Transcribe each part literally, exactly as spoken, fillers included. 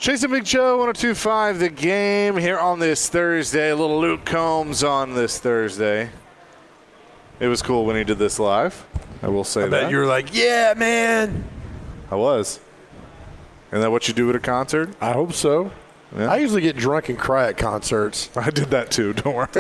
Chasing Big Joe, one oh two point five The Game here on this Thursday. A little Luke Combs on this Thursday. It was cool when he did this live. I will say I that. bet you were like, yeah, man. I was. Isn't that what you do at a concert? I hope so. Yeah. I usually get drunk and cry at concerts. I did that too, don't worry.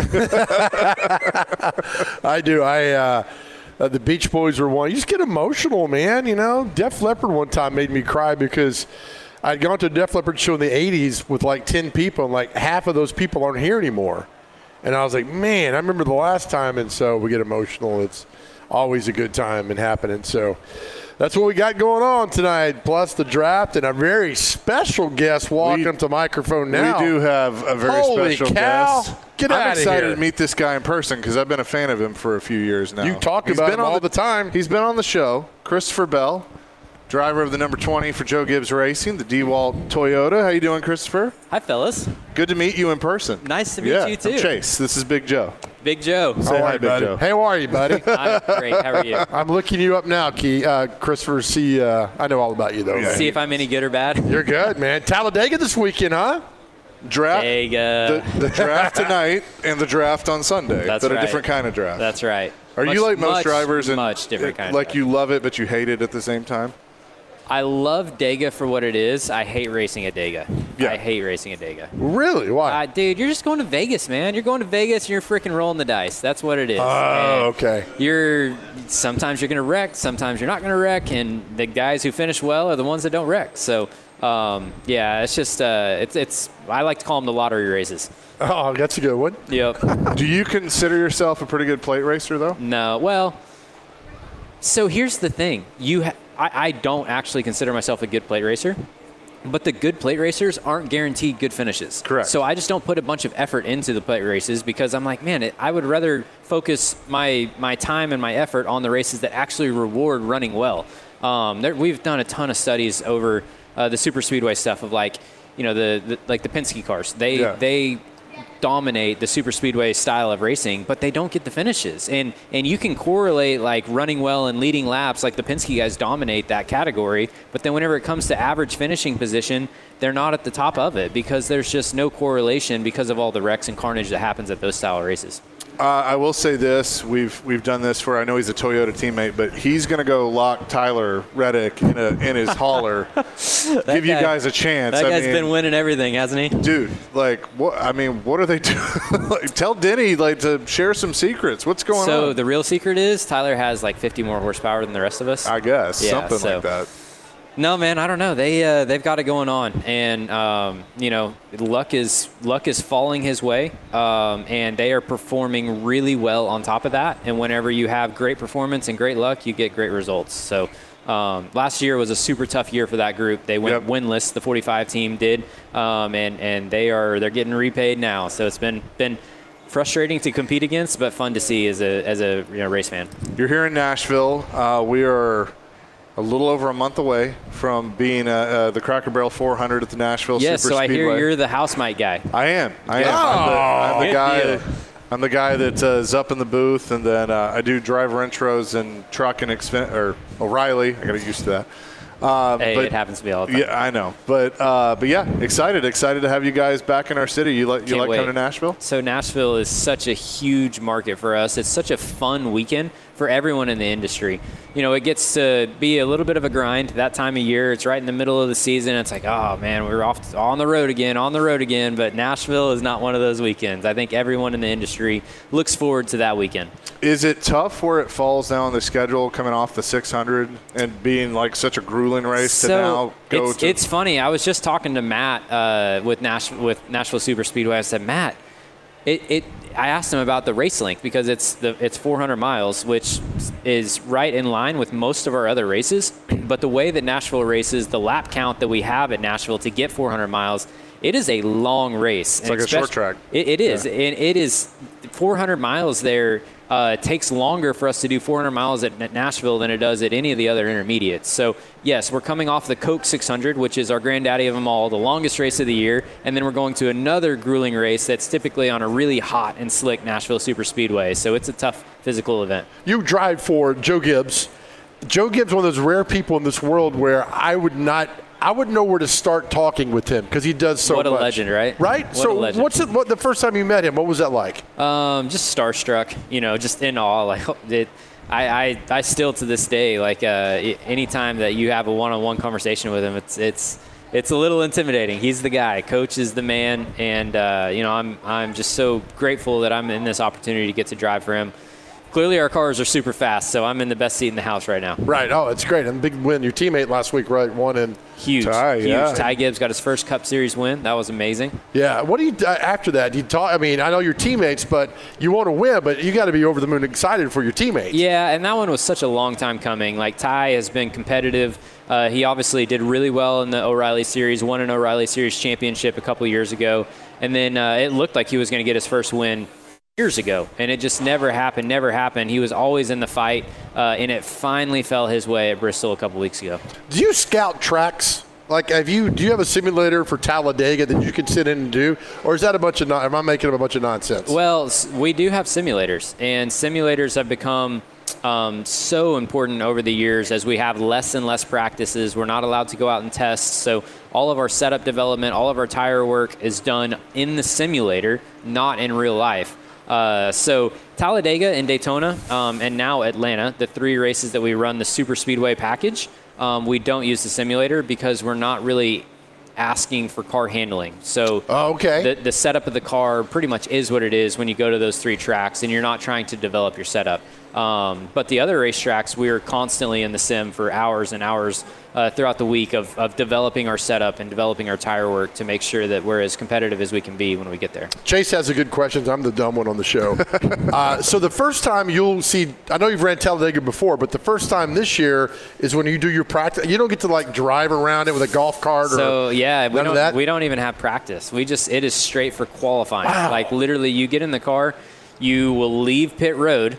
I do. I uh, uh, the Beach Boys were one. You just get emotional, man. You know, Def Leppard one time made me cry because I'd gone to a Def Leppard show in the eighties with like ten people, and like half of those people aren't here anymore. And I was like, man, I remember the last time, and so we get emotional. It's always a good time and happening. So that's what we got going on tonight, plus the draft, and a very special guest walking we, up to the microphone now. We do have a very Holy special cow. guest. Get I'm out of excited here. to meet this guy in person because I've been a fan of him for a few years now. You talk He's about been him on all the, the time. He's been on the show. Christopher Bell, driver of the number twenty for Joe Gibbs Racing, the DeWalt Toyota. How you doing, Christopher? Hi, fellas. Good to meet you in person. Nice to meet yeah, you, too. I'm Chase. This is Big Joe. Big Joe. Say how hi, you, Big buddy? Joe. Hey, how are you, buddy? I'm great. How are you? I'm looking you up now, Key. Uh, Christopher, see, uh, I know all about you, though. Yeah. See if I'm any good or bad. You're good, man. Talladega this weekend, huh? Draft. Dega. The, the draft tonight and the draft on Sunday. That's that right. a different kind of draft. That's right. Are much, you like most much, drivers and much different kind like of you love it but you hate it at the same time? I love Dega for what it is. I hate racing at Dega. Yeah. I hate racing at Dega. Really? Why? Uh, dude, you're just going to Vegas, man. You're going to Vegas and you're freaking rolling the dice. That's what it is. Oh, And okay. You're sometimes you're going to wreck, sometimes you're not going to wreck, and the guys who finish well are the ones that don't wreck. So, um, yeah, it's just uh, it's it's. I like to call them the lottery races. Oh, that's a good one. Yep. Do you consider yourself a pretty good plate racer, though? No. Well, so here's the thing. You, ha- I, I don't actually consider myself a good plate racer, but the good plate racers aren't guaranteed good finishes. Correct. So I just don't put a bunch of effort into the plate races because I'm like, man, it, I would rather focus my my time and my effort on the races that actually reward running well. Um, there, we've done a ton of studies over uh, the super speedway stuff of like, you know, the, the like the Penske cars. They Yeah. they. dominate the super speedway style of racing, but they don't get the finishes. And and you can correlate like running well and leading laps, like the Penske guys dominate that category, but then whenever it comes to average finishing position, they're not at the top of it because there's just no correlation because of all the wrecks and carnage that happens at those style of races. Uh, I will say this: we've we've done this for. I know he's a Toyota teammate, but he's going to go lock Tyler Reddick in a in his hauler, give you guy- guys a chance. That I guy's mean, been winning everything, hasn't he? dude. Like, what? I mean, what are they doing? Like, tell Denny like to share some secrets. What's going So on? the real secret is Tyler has like fifty more horsepower than the rest of us. I guess Yeah, something so- like that. No, man, I don't know. They uh, they've got it going on, and um, you know, luck is luck is falling his way, um, and they are performing really well on top of that. And whenever you have great performance and great luck, you get great results. So um, last year was a super tough year for that group. They went Yep. winless. The forty-five team did, um, and and they are they're getting repaid now. So it's been been frustrating to compete against, but fun to see as a as a you know, race fan. You're here in Nashville. Uh, we are a little over a month away from being uh, uh, the Cracker Barrel four hundred at the Nashville Yes, Super so I Speedway. hear you're the house mic guy. I am. I am. Yeah. I'm the, I'm the Good guy. deal. That, I'm the guy that uh, is up in the booth, and then uh, I do driver intros and truck and expen- or O'Reilly. I got to get used to that. Um, Hey, but, it happens to be all the time. Yeah, I know. But uh, but yeah, excited, excited to have you guys back in our city. You like you Can't like wait. coming to Nashville? So Nashville is such a huge market for us. It's such a fun weekend for everyone in the industry. You know, it gets to be a little bit of a grind that time of year. It's right in the middle of the season. It's like, oh man, we're off on the road again, on the road again. But Nashville is not one of those weekends. I think everyone in the industry looks forward to that weekend. Is it tough where it falls now on the schedule, coming off the six hundred and being like such a grueling race to now go it's, to? it's funny. I was just talking to Matt uh, with Nash with Nashville Super Speedway. I said, Matt, it, it I asked him about the race length because it's the it's four hundred miles, which is right in line with most of our other races. But the way that Nashville races, the lap count that we have at Nashville to get four hundred miles, it is a long race. It's like a short track. It, it is, Yeah. and it is four hundred miles there. Uh, it takes longer for us to do four hundred miles at at Nashville than it does at any of the other intermediates. So, yes, we're coming off the Coke six hundred, which is our granddaddy of them all, the longest race of the year, and then we're going to another grueling race that's typically on a really hot and slick Nashville Super Speedway. So it's a tough physical event. You drive for Joe Gibbs. Joe Gibbs, one of those rare people in this world where I would not I wouldn't know where to start talking with him because he does so much. What a legend, right? Right? What so a legend. what's it, what the first time you met him, what was that like? Um, just starstruck, you know, just in awe. Like it, I, I, I still to this day, like uh, anytime that you have a one-on-one conversation with him, it's it's it's a little intimidating. He's the guy. Coach is the man, and uh, you know, I'm I'm just so grateful that I'm in this opportunity to get to drive for him. Clearly, our cars are super fast, so I'm in the best seat in the house right now. Right. Oh, it's great. And big win. Your teammate last week, right, won in huge. Ty, huge. yeah. Ty Gibbs got his first Cup Series win. That was amazing. Yeah. What do you uh, after that? You talk. I mean, I know your teammates, but you want to win, but you got to be over the moon excited for your teammates. Yeah, and that one was such a long time coming. Like Ty has been competitive. Uh, he obviously did really well in the O'Reilly Series, won an O'Reilly Series championship a couple years ago, and then uh, it looked like he was going to get his first win years ago, and it just never happened, never happened. He was always in the fight, uh, and it finally fell his way at Bristol a couple weeks ago. Do you scout tracks? Like, have you? Do you have a simulator for Talladega that you can sit in and do, or is that a bunch of? Am I making up a bunch of nonsense? Well, we do have simulators, and simulators have become um, so important over the years as we have less and less practices. We're not allowed to go out and test, so all of our setup development, all of our tire work is done in the simulator, not in real life. Uh, so Talladega and Daytona um, and now Atlanta, the three races that we run the super speedway package, um, we don't use the simulator because we're not really asking for car handling. So oh, okay. the, the setup of the car pretty much is what it is when you go to those three tracks, and you're not trying to develop your setup. Um, but the other racetracks, we are constantly in the sim for hours and hours uh, throughout the week of, of developing our setup and developing our tire work to make sure that we're as competitive as we can be when we get there. Chase has a good question. I'm the dumb one on the show. uh, so the first time you'll see, I know you've ran Talladega before, but the first time this year is when you do your practice. You don't get to like drive around it with a golf cart or so yeah, we none don't of that? we don't even have practice. We just it is straight for qualifying. Wow. Like literally, you get in the car, you will leave pit road,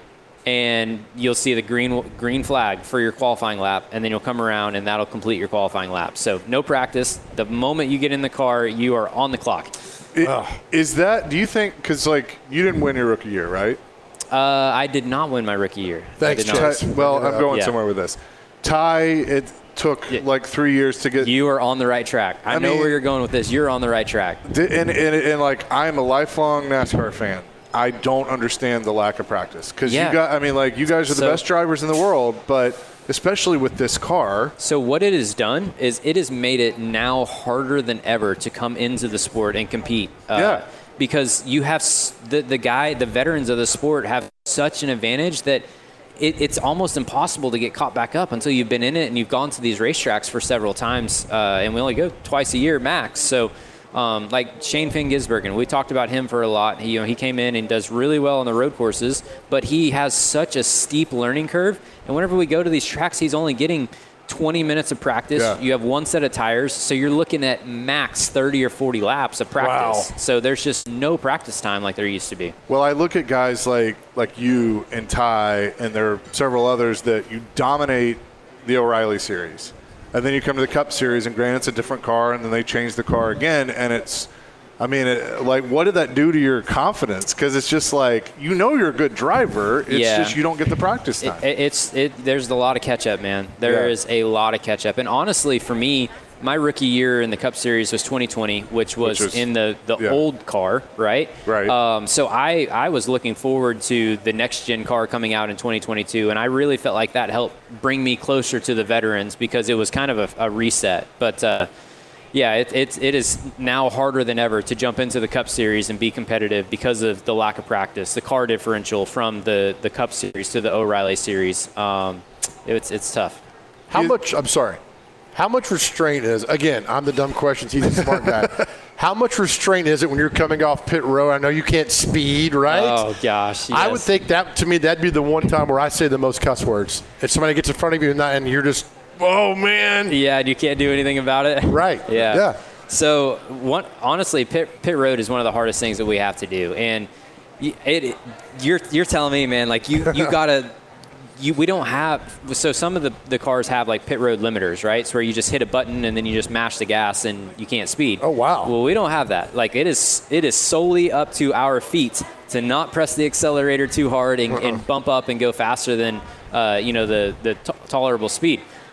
and you'll see the green green flag for your qualifying lap, and then you'll come around, and that'll complete your qualifying lap. So no practice. The moment you get in the car, you are on the clock. It, is that, do you think, because, like, you didn't win your rookie year, right? Uh, I did not win my rookie year. Thanks, I did not. Chase. Ty, well, I'm going Yeah. somewhere with this. Ty, it took, Yeah. like, three years to get You are on the right track. I, I know mean- where you're going with this. You're on the right track. – and, and, and, like, I'm a lifelong NASCAR fan. I don't understand the lack of practice because Yeah. you got. I mean, like you guys are the So- best drivers in the world, but especially with this car. So what it has done is it has made it now harder than ever to come into the sport and compete. Uh, Yeah. Because you have s- the the guy, the veterans of the sport have such an advantage that it, it's almost impossible to get caught back up until you've been in it and you've gone to these racetracks for several times. Uh, and we only go twice a year max. So. Um, like Shane Finn Gisbergen, we talked about him for a lot. He, you know, he came in and does really well on the road courses, but he has such a steep learning curve. And whenever we go to these tracks, he's only getting twenty minutes of practice. Yeah. You have one set of tires, so you're looking at max thirty or forty laps of practice. Wow. So there's just no practice time like there used to be. Well, I look at guys like like you and Ty, and there are several others that you dominate the O'Reilly Series. And then you come to the Cup Series, and granted, it's a different car, and then they change the car again, and it's, I mean, it, like, what did that do to your confidence? Because it's just like, you know you're a good driver, it's Yeah. just you don't get the practice time. It, it's it. There's a lot of catch up, man. There Yeah. is a lot of catch up, and honestly, for me, my rookie year in the Cup Series was twenty twenty, which was, Which was- in the, the yeah. old car, right? Right. Um, so I, I was looking forward to the next gen car coming out in twenty twenty-two, and I really felt like that helped bring me closer to the veterans because it was kind of a, a reset. But uh, yeah, it, it, it is now harder than ever to jump into the Cup Series and be competitive because of the lack of practice, the car differential from the, the Cup Series to the O'Reilly Series. Um, it's, it's tough. How You- much, I'm sorry, how much restraint is, again, I'm the dumb questions, he's the smart guy. How much restraint is it when you're coming off pit road? I know you can't speed, right? Oh, gosh. I would yes. think that, to me, that'd be the one time where I say the most cuss words. If somebody gets in front of you and, not, and you're just, oh, man. Yeah, and you can't do anything about it. Right. Yeah. Yeah. So, one, honestly, pit, pit road is one of the hardest things that we have to do, and y- it, it you're you're telling me, man, like you you gotta. You, we don't have – so some of the, the cars have, like, pit road limiters, right? So where you just hit a button and then you just mash the gas and you can't speed. Oh, wow. Well, we don't have that. Like, it is it is solely up to our feet to not press the accelerator too hard and, Uh-uh. and bump up and go faster than, uh, you know, the, the t- tolerable speed.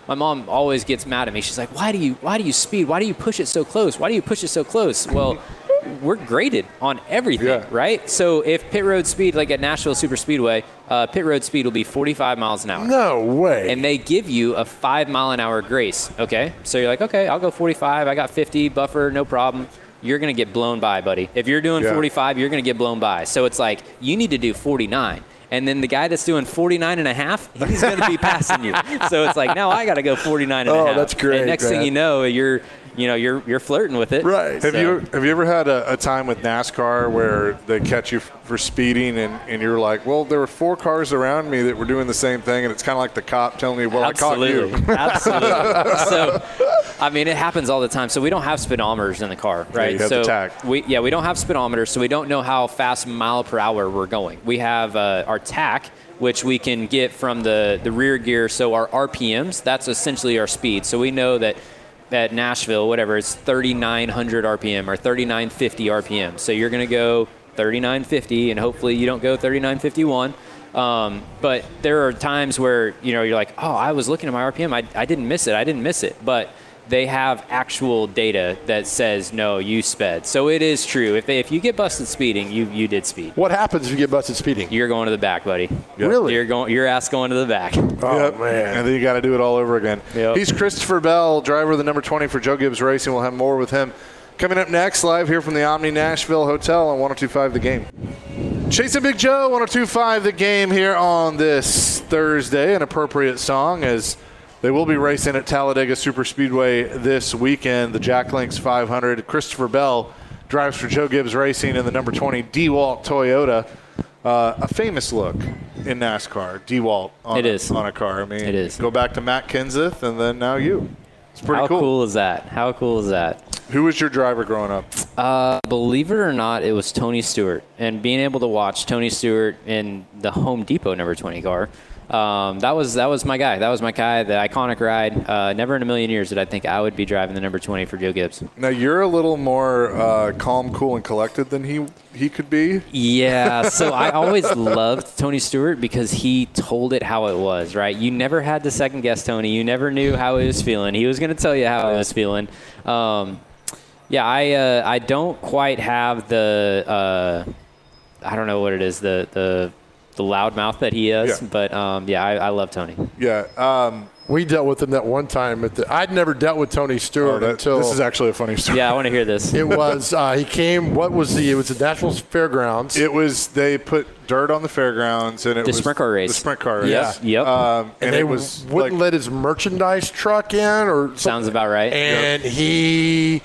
my mom always gets mad at me. She's like, why do you why do you speed? Why do you push it so close? Why do you push it so close? Well, we're graded on everything, Yeah. right? So if pit road speed, like at Nashville Super Speedway, uh, pit road speed will be forty-five miles an hour. No way. And they give you a five mile an hour grace, okay? So you're like, okay, I'll go forty-five. I got fifty, buffer, no problem. You're going to get blown by, buddy. If you're doing Yeah. forty-five, you're going to get blown by. So it's like, you need to do forty-nine. And then the guy that's doing forty-nine and a half, he's going to be passing you. So it's like, now I got to go forty-nine and a Oh, half. that's great, And next man. thing you know, you're, you know, you're you're flirting with it. Right. Have So- you have you ever had a, a time with NASCAR where they catch you f- for speeding and, and you're like, well, there were four cars around me that were doing the same thing, and it's kind of like the cop telling me, well, Absolutely. I caught you. Absolutely. So, I mean, it happens all the time. So we don't have speedometers in the car, right? you have so the tag. we yeah, we don't have speedometers, so we don't know how fast mile per hour we're going. We have uh, our T A C, which we can get from the, the rear gear. So our R P Ms, that's essentially our speed. So we know that at Nashville, whatever, it's thirty-nine hundred R P M or thirty-nine fifty R P M. So you're going to go thirty-nine fifty, and hopefully you don't go thirty-nine fifty-one. Um, but there are times where, you know, you're like, oh, I was looking at my R P M. I, I didn't miss it. I didn't miss it. But they have actual data that says, no, you sped. So it is true. If they, if you get busted speeding, you, you did speed. What happens if you get busted speeding? You're going to the back, buddy. Really? You're going. Your ass going to the back. Oh, Yep. man. And then you got to do it all over again. Yep. He's Christopher Bell, driver of the number twenty for Joe Gibbs Racing. We'll have more with him coming up next, live here from the Omni Nashville Hotel on one oh two point five The Game. Chasing Big Joe, one oh two point five The Game here on this Thursday. An appropriate song as they will be racing at Talladega Super Speedway this weekend. The Jack Links five hundred. Christopher Bell drives for Joe Gibbs Racing in the number twenty DeWalt Toyota. Uh, a famous look in NASCAR, DeWalt on, It is. on a car. I mean, It is. Go back to Matt Kenseth and then now you. It's pretty How cool. cool is that? How cool is that? Who was your driver growing up? Uh, believe it or not, it was Tony Stewart. And being able to watch Tony Stewart in the Home Depot number twenty car, um, that was that was my guy. That was my guy, the iconic ride. Uh, never in a million years did I think I would be driving the number twenty for Joe Gibbs. Now, you're a little more uh, calm, cool, and collected than he he could be. Yeah, so I always loved Tony Stewart because he told it how it was, right? You never had to second guess Tony. You never knew how he was feeling. He was going to tell you how he was feeling. Um, yeah, I uh, I don't quite have the uh, I don't know what it is the the the loud mouth that he has, Yeah. but um, yeah, I, I love Tony. Yeah. Um, We dealt with him that one time. At the, I'd never dealt with Tony oh, Stewart that- until this is actually a funny story. Yeah, I want to hear this. it was uh, he came. What was the? It was the National Fairgrounds. It was they put dirt on the fairgrounds and it The was sprint car race. The sprint car race. Yeah. Yep. Um, and, and they it was wouldn't like, let his merchandise truck in, or something. Sounds about right. And he,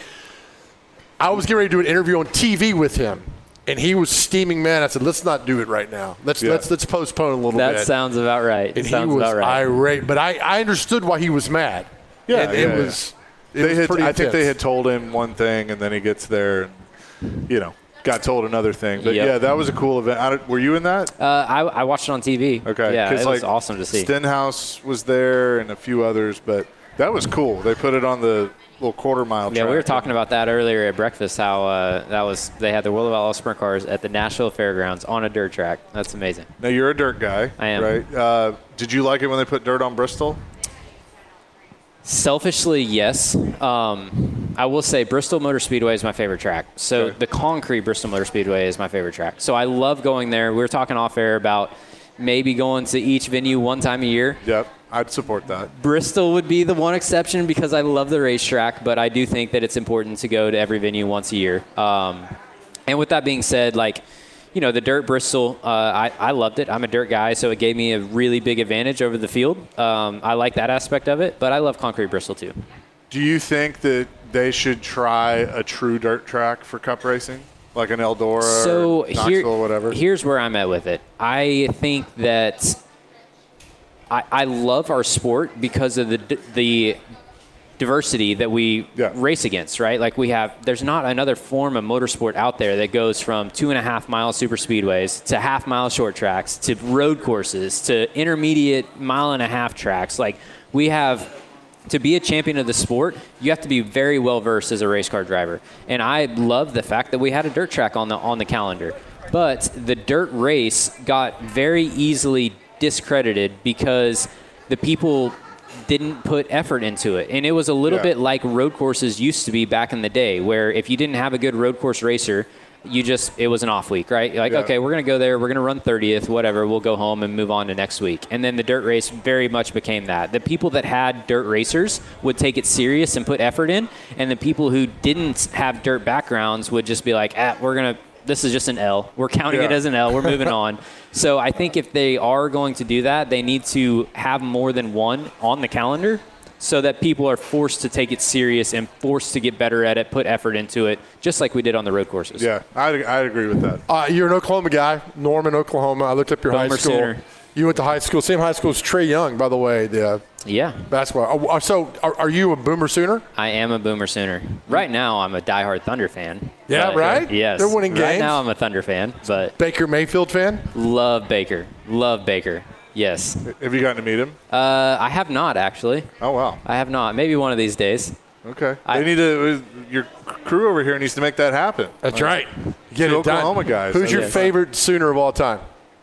I was getting ready to do an interview on T V with him, and he was steaming mad. I said, "Let's not do it right now. Let's Yeah. let's let's postpone a little That bit." sounds about right. and he sounds was about right. irate, but I, I understood why he was mad. Yeah, and yeah, it yeah. was. It they was had, pretty I think they intense. had told him one thing, and then he gets there, and you know, got told another thing. But Yep. yeah, that was a cool event. I don't- were you in that? uh, I, I watched it on T V. Okay, Yeah, 'cause, it was like, awesome to see. Stenhouse was there, and a few others, but that was cool. They put it on the little quarter mile. Yeah, track. we were talking about that earlier at breakfast. How uh, that was they had the World of Outlaws sprint cars at the Nashville Fairgrounds on a dirt track. That's amazing. Now you're a dirt guy. I am. Right? Uh, did you like it when they put dirt on Bristol? Selfishly, yes. Um, I will say Bristol Motor Speedway is my favorite track. So Okay. the concrete Bristol Motor Speedway is my favorite track. So I love going there. We were talking off air about maybe going to each venue one time a year. Yep, I'd support that. Bristol would be the one exception because I love the racetrack, but I do think that it's important to go to every venue once a year. Um, and with that being said, like, you know, the dirt Bristol, uh, I, I loved it. I'm a dirt guy, so it gave me a really big advantage over the field. Um, I like that aspect of it, but I love concrete Bristol too. Do you think that they should try a true dirt track for Cup racing, like an Eldora So or Knoxville here, or whatever? here's where I'm at with it. I think that I, I love our sport because of the the diversity that we Yeah. race against, right? Like we have, there's not another form of motorsport out there that goes from two and a half mile super speedways to half mile short tracks to road courses to intermediate mile and a half tracks. Like we have, to be a champion of the sport, you have to be very well versed as a race car driver. And I love the fact that we had a dirt track on the on the calendar. But the dirt race got very easily discredited because the people didn't put effort into it. And it was a little Yeah. bit like road courses used to be back in the day, where if you didn't have a good road course racer, you just, it was an off week, right? You're like, Yeah. okay, we're going to go there. We're going to run thirtieth, whatever. We'll go home and move on to next week. And then the dirt race very much became that. The people that had dirt racers would take it serious and put effort in. And the people who didn't have dirt backgrounds would just be like, ah, we're going to, this is just an L. We're counting it Yeah. as an L. We're moving on. So I think if they are going to do that, they need to have more than one on the calendar, so that people are forced to take it serious and forced to get better at it, put effort into it, just like we did on the road courses. Yeah, I'd, I'd agree with that. Uh, you're an Oklahoma guy, Norman, Oklahoma. I looked up your high Boomer school. Sooner. You went to high school, same high school as Trey Young, by the way, the uh, Yeah, basketball. Uh, so are, are you a Boomer Sooner? I am a Boomer Sooner. Right now, I'm a diehard Thunder fan. Yeah, but- right? Yes. They're winning Right games. now, I'm a Thunder fan, but Baker Mayfield fan? love Baker. Love Baker. Yes. Have you gotten to meet him? Uh, I have not, actually. Oh, wow. I have not. Maybe one of these days. Okay. I- they need to, your crew over here needs to make that happen. That's right. Get Two it done. Oklahoma guys. Who's your Yes. favorite Sooner of all time?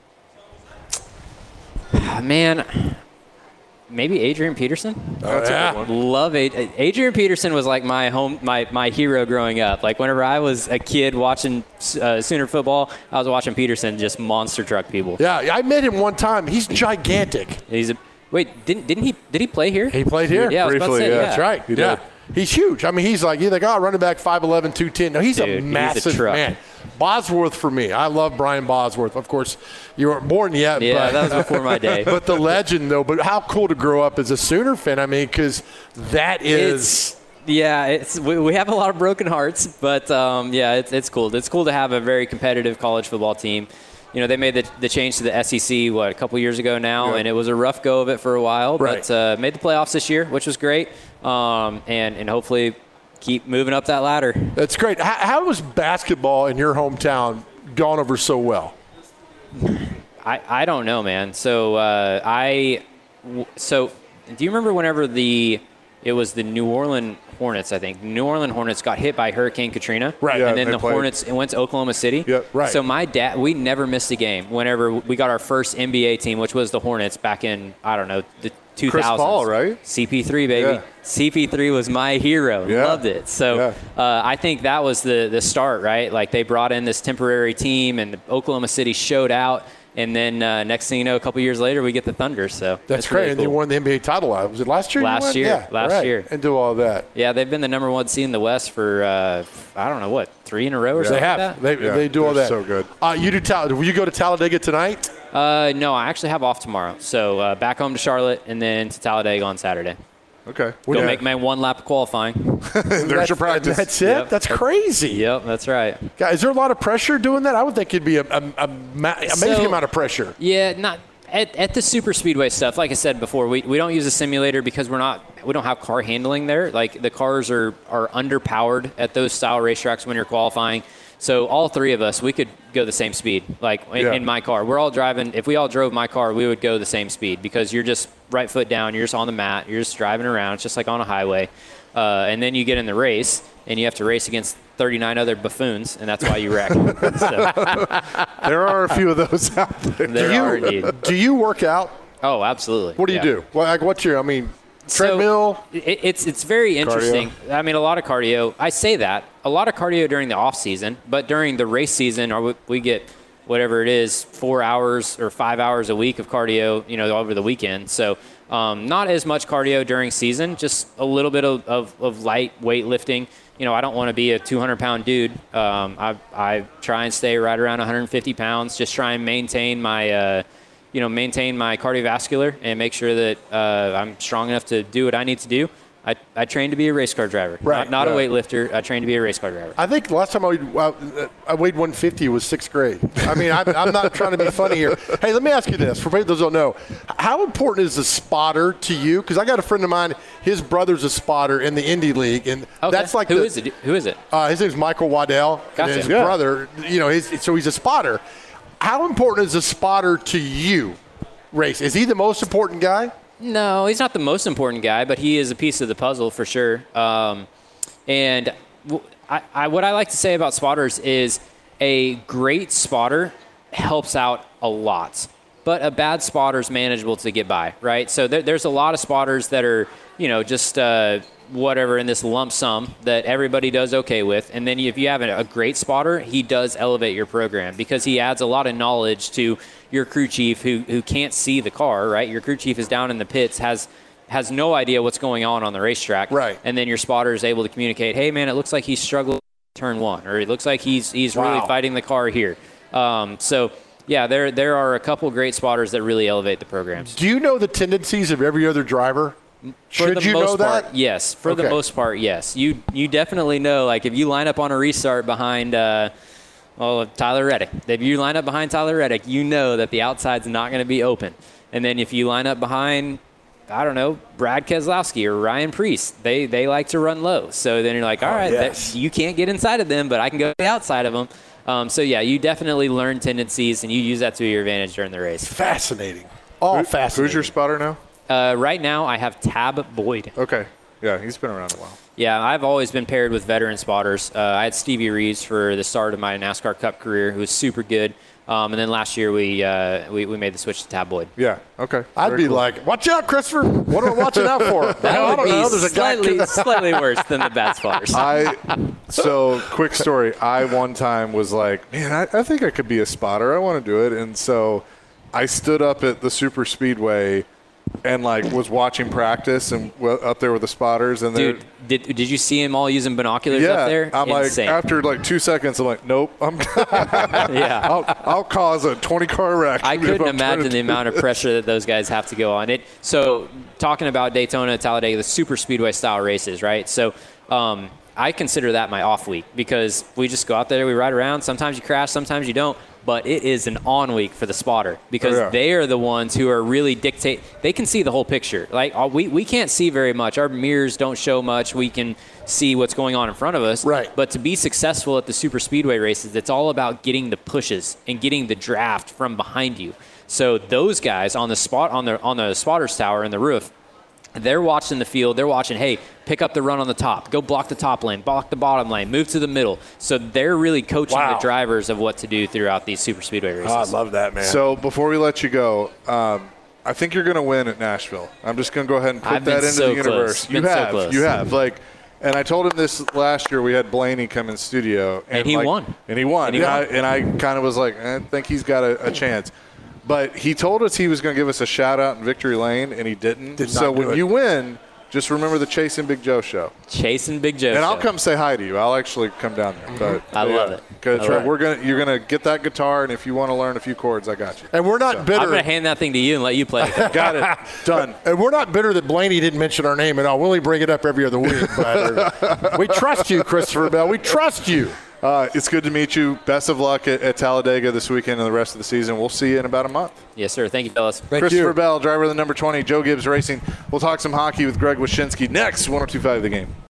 Man, maybe Adrian Peterson. That's yeah. a good one. Love Ad- Adrian Peterson was like my home, my, my hero growing up. Like whenever I was a kid watching uh, Sooner football, I was watching Peterson just monster truck people. Yeah, I met him one time. He's gigantic. He's a wait. Didn't didn't he did he play here? He played here. Yeah, I was about to Briefly, say, yeah. yeah. That's right. He yeah. did. He's huge. I mean, he's like, you think, oh, running back five eleven, two ten. No, he's Dude, a he's a massive truck. man. Bosworth for me. I love Brian Bosworth. Of course, you weren't born yet. Yeah, but, that was before my day. But the legend, though. But how cool to grow up as a Sooner fan. I mean, because that is. It's yeah, it's we, we have a lot of broken hearts, but um, yeah, it's it's cool. It's cool to have a very competitive college football team. You know, they made the, the change to the S E C, what, a couple years ago now, Yeah. and it was a rough go of it for a while, Right. but uh, made the playoffs this year, which was great, um, and, and hopefully keep moving up that ladder. That's great. How, how was basketball in your hometown gone over so well? I, I don't know, man. So uh, I w- so do you remember whenever the it was the New Orleans Hornets, I think. New Orleans Hornets got hit by Hurricane Katrina. Right. Yeah, and then they the played. Hornets it went to Oklahoma City. Yep. Right. So my dad, we never missed a game whenever we got our first N B A team, which was the Hornets back in, I don't know, the two thousands. Paul, right? C P three, baby. Yeah. C P three was my hero. Yeah. Loved it. So Yeah. uh, I think that was the, the start, right? Like they brought in this temporary team and Oklahoma City showed out. And then uh, next thing you know, a couple years later, we get the Thunder. So That's really great. And they cool. won the N B A title. uh, Was it last year? you Last won? year. Yeah, Last right. year. And do all that. Yeah, they've been the number one seed in the West for uh, I don't know what three in a row or They something. have. Like that? They, Yeah, they do all they're that. so good. Uh, you do. Tal- will you go to Talladega tonight? Uh, no, I actually have off tomorrow, so uh, back home to Charlotte and then to Talladega on Saturday. Okay. Go Yeah. make my one lap of qualifying. There's your practice. That's it. Yep. That's crazy. Yep, that's right. Guys, is there a lot of pressure doing that? I would think it'd be a, a, a ma- amazing So- amount of pressure. Yeah, not at, at the super speedway stuff. Like I said before, we, we don't use a simulator because we're not we don't have car handling there. Like the cars are are underpowered at those style racetracks when you're qualifying. So all three of us, we could go the same speed. Like in, Yeah. in my car, we're all driving. If we all drove my car, we would go the same speed because you're just right foot down. You're just on the mat. You're just driving around. It's just like on a highway. Uh, and then you get in the race, and you have to race against thirty-nine other buffoons, and that's why you wreck. So, There are a few of those out there. there do you, are indeed. Do you work out? Oh, absolutely. What do you Yeah. do? Well, like, what's your? I mean, So, treadmill. it, it's it's very interesting. I mean, a lot of cardio. I say that a lot of cardio during the off season, but during the race season, or we, we get whatever it is, four hours or five hours a week of cardio, you know, over the weekend. So um, not as much cardio during season, just a little bit of, of, of light weightlifting. You know, I don't want to be a two hundred pound dude. Um, I I try and stay right around one hundred fifty pounds. Just try and maintain my. Uh, you know, maintain my cardiovascular and make sure that uh, I'm strong enough to do what I need to do. I, I trained to be a race car driver, Right, not, not yeah. a weightlifter. I trained to be a race car driver. I think the last time I weighed, uh, I weighed one fifty was sixth grade. I mean, I'm, I'm not trying to be funny here. Hey, let me ask you this. For those who don't know, how important is the spotter to you? Because I got a friend of mine, his brother's a spotter in the Indy League, and Okay. that's like Who the, is it? Who is it? Uh, his name's Michael Waddell, Gotcha. and his Yeah. brother, you know, his, so he's a spotter. How important is a spotter to you, Race? Is he the most important guy? No, he's not the most important guy, but he is a piece of the puzzle for sure. Um, and w- I, I, what I like to say about spotters is a great spotter helps out a lot. but a bad spotter is manageable to get by, right? So there, there's a lot of spotters that are, you know, just uh, whatever in this lump sum that everybody does okay with. And then if you have a great spotter, he does elevate your program because he adds a lot of knowledge to your crew chief who, who can't see the car, right? Your crew chief is down in the pits, has has no idea what's going on on the racetrack. Right. And then your spotter is able to communicate, hey, man, it looks like he's struggling turn one, or it looks like he's he's Wow. really fighting the car here. Um, so, yeah, there there are a couple great spotters that really elevate the programs. Do you know the tendencies of every other driver? For Should the you most know part, that? yes. For Okay. the most part, yes. You you definitely know, like, if you line up on a restart behind, uh, well, Tyler Reddick, if you line up behind Tyler Reddick, you know that the outside's not going to be open. And then if you line up behind, I don't know, Brad Keselowski or Ryan Preece, they they like to run low. So then you're like, all Oh, right, yes. that, you can't get inside of them, but I can go to the outside of them. Um, so, yeah, you definitely learn tendencies, and you use that to your advantage during the race. Fascinating. All Who- fascinating. Who's your spotter now? Uh, right now, I have Tab Boyd. Okay. Yeah, he's been around a while. Yeah, I've always been paired with veteran spotters. Uh, I had Stevie Reeves for the start of my NASCAR Cup career, who was super good. Um, and then last year we, uh, we we made the switch to Tab Boyd. Yeah. Okay. I'd Very be cool. like, watch out, Christopher. What am I watching out for? That I would don't be know. There's a guy. slightly, slightly worse than the bad spotters. I so quick story. I one time was like, man, I, I think I could be a spotter. I want to do it, and so I stood up at the super speedway and like was watching practice and w- up there with the spotters and they're Dude, did, did you see him all using binoculars yeah. up there? I'm Insane. like after like two seconds, I'm like, nope. I'm yeah. I'll, I'll cause a twenty car wreck. I if couldn't I'm trying to imagine the do amount of this. pressure that those guys have to go on it. So, talking about Daytona, Talladega, the super speedway style races, right? So, um, I consider that my off week because we just go out there, we ride around. Sometimes you crash, sometimes you don't. But it is an on week for the spotter because Oh, yeah. they are the ones who are really dictate. They can see the whole picture. Like uh, we, we can't see very much. Our mirrors don't show much. We can see what's going on in front of us. Right. But to be successful at the super speedway races, it's all about getting the pushes and getting the draft from behind you. So those guys on the spot on the on the spotter's tower in the roof, they're watching the field. They're watching, hey, pick up the run on the top. Go block the top lane. Block the bottom lane. Move to the middle. So they're really coaching Wow. the drivers of what to do throughout these super speedway races. Oh, I love that, man. So before we let you go, um, I think you're going to win at Nashville. I'm just going to go ahead and put I've that been into so the universe. close. You Been so have, close. you have. Like, and I told him this last year. We had Blaney come in studio, and, And he like- won. And he won. And he And, won. I, and I kind of was like, I think he's got a, a chance. But he told us he was going to give us a shout out in Victory Lane, and he didn't. Did not so do when it. you win, just remember the Chasing Big Joe show. Chasing Big Joe. And I'll show. come say hi to you. I'll actually come down there. But I love yeah, it. Because I love we're gonna, you're gonna get that guitar, and if you want to learn a few chords, I got you. and we're not I'm bitter. going to hand that thing to you and let you play it. Got it. Done. And we're not bitter that Blaney didn't mention our name at all. We only bring it up every other week. But uh, we trust you, Christopher Bell. We trust you. Uh, it's good to meet you. Best of luck at, at Talladega this weekend and the rest of the season. We'll see you in about a month. Yes, sir. Thank you, fellas. Thank Christopher you. Bell, driver of the number twenty, Joe Gibbs Racing. We'll talk some hockey with Greg Wyshynski next. one oh two point five The Game.